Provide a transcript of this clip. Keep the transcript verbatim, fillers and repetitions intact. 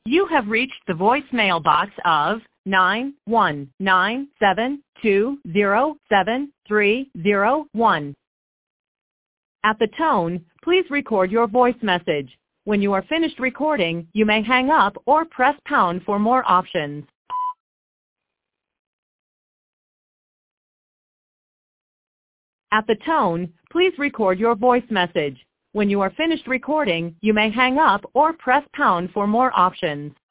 You have reached the voicemail box of nine one nine seven two zero seven three zero one. At the tone, please record your voice message. When you are finished recording, you may hang up or press pound for more options. At the tone, please record your voice message. When you are finished recording, you may hang up or press pound for more options.